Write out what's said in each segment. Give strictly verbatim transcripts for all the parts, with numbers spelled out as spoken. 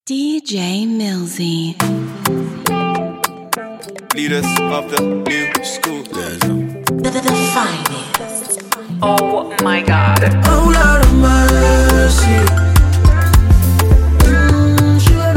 D J Millsy. Leaders of the new school. The, the, the finest. Oh my God. Oh Lord of mercy. Mm,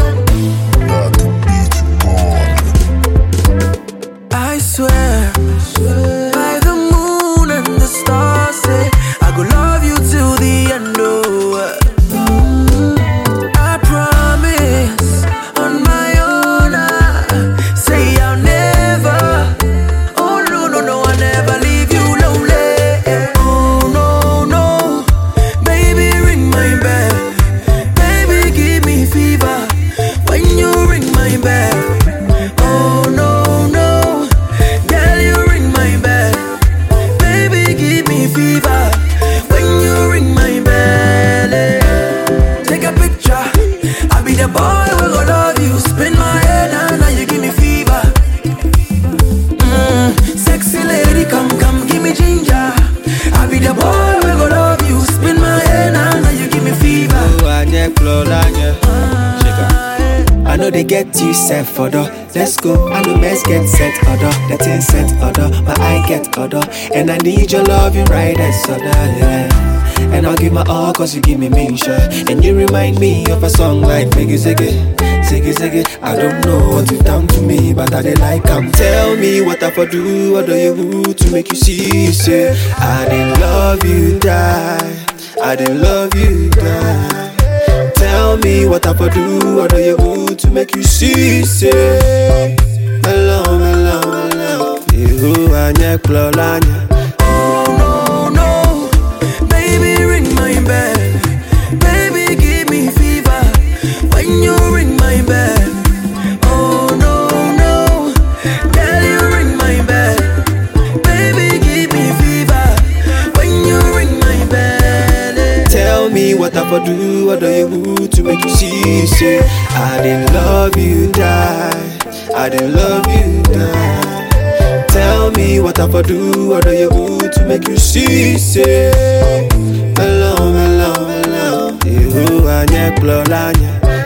I swear, by the moon and the stars, say I go love you till the end. Oh, mm, I promise on my honor. Say I'll never. Oh no no no, I'll never leave you lonely. Oh no no, baby ring my bell. Baby give me fever when you ring my bell. Oh no no, girl you ring my bell. Baby give me fever when you ring my bell. Take a picture, I'll be the boy who go love you. Spin my head and now you give me fever. Mm, sexy lady, come, come, give me ginger. I'll be the boy who go love you. Spin my head and now you give me fever. Oh, Anya, Floranya. I know they get you set for the. Let's go, I know best get set order. The ten set order, my eye get order. And I need your love, you right as other, yeah. And I'll give my all cause you give me mention. And you remind me of a song like Ziggy Ziggy, Ziggy Ziggy. I don't know what you've done to me, but I did like come. Tell me what I for do, what do you do to make you see, say I didn't love you, die. I didn't love you, die. Tell me what I for do, what do you do to make you see, say hello, hello, hello. You and your Floranya. Oh no no, baby ring my bell. Baby give me fever when you ring my bell. Oh no no, girl you ring my bell. Baby give me fever when you ring my bell. Tell me what I for do, what do you do to make you see, say I didn't love you, die. I didn't love you, die. Tell me what I for do, what do you do to make you see, say hello, hello, hello. You and your Floranya.